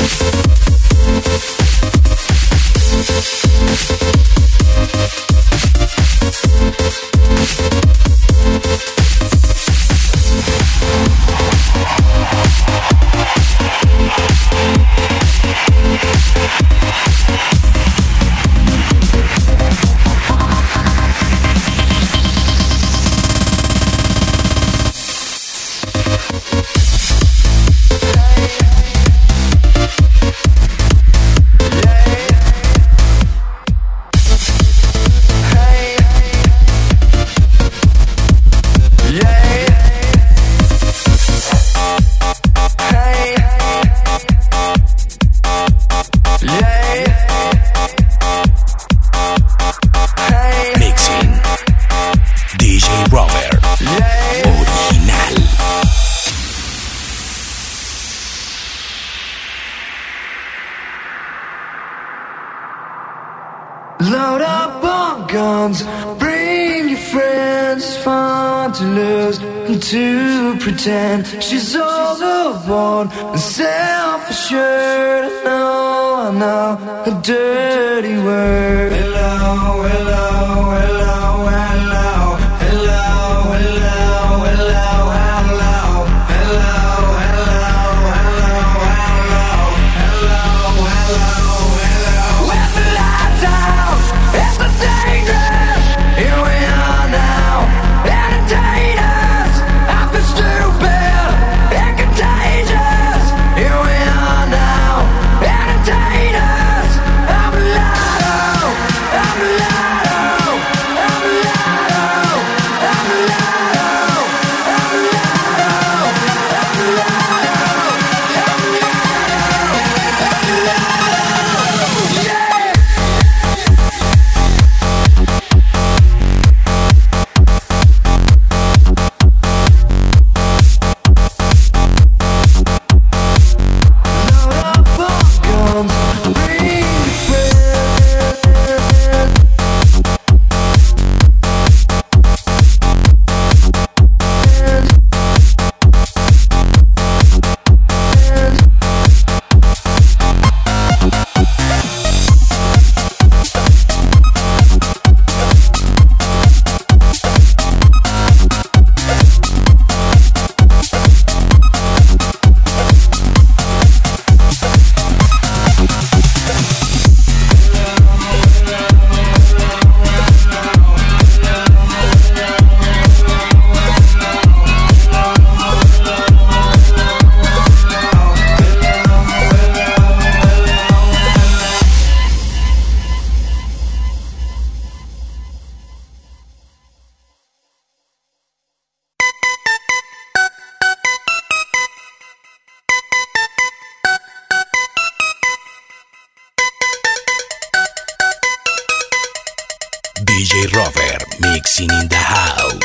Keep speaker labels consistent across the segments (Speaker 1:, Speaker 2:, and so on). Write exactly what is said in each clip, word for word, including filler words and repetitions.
Speaker 1: Load up on guns, bring your friends. It's fun to lose and to pretend she's all alone and self-assured. I know, I know, a dirty word. Hello, hello, hello, hello, hello, hello, hello, hello, hello, hello, hello, hello, hello, hello. With the lights out, it's the dangerous. Here we are now, entertainers. I feel stupid and contagious. Here we are now, entertainers. I'm Mulatto, I'm Mulatto, I'm Mulatto, I'm Mulatto, I'm Mulatto, I'm Mulatto, I'm Mulatto, yeah. Load up on guns, bring your friends.
Speaker 2: D J Rover mixing in the house.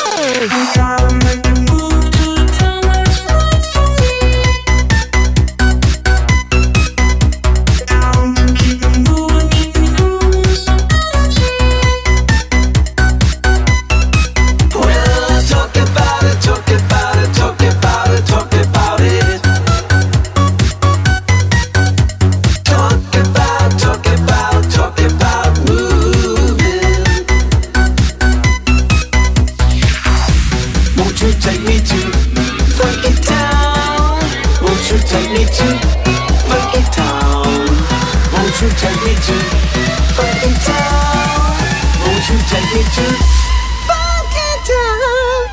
Speaker 3: Well, talk about it, talk about it, talk about it, talk about it. Talk about, talk about, talk about moving. Won't you take me to Funky Town? Won't you take me to Funky Town? Won't you take me to Funky Town? Won't you take me to Funky Town?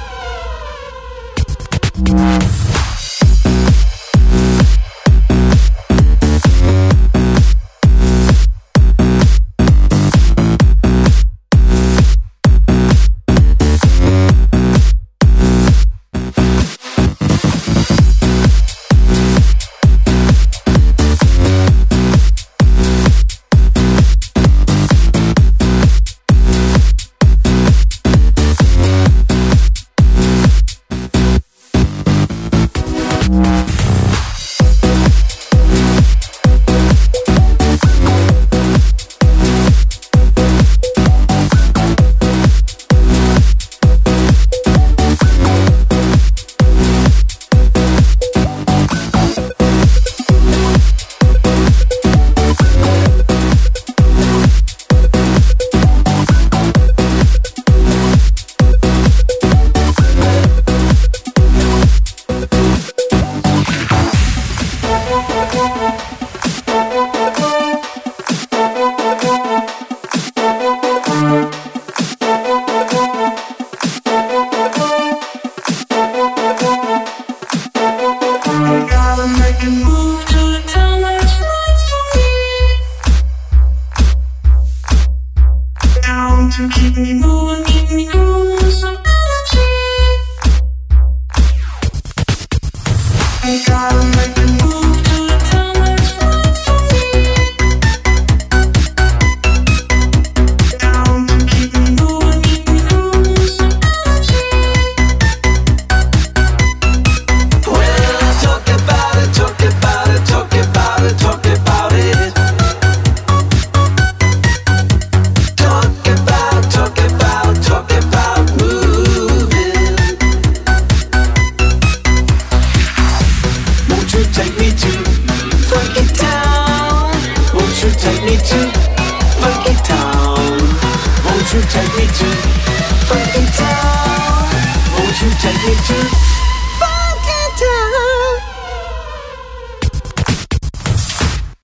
Speaker 3: Take me to